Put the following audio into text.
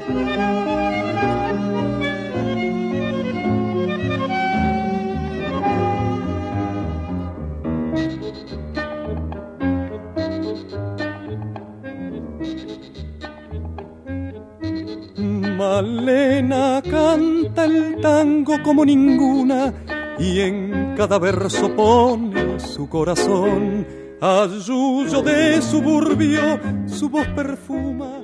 Malena canta el tango como ninguna y en cada verso pone su corazón. A Yuyo de suburbio su voz perfuma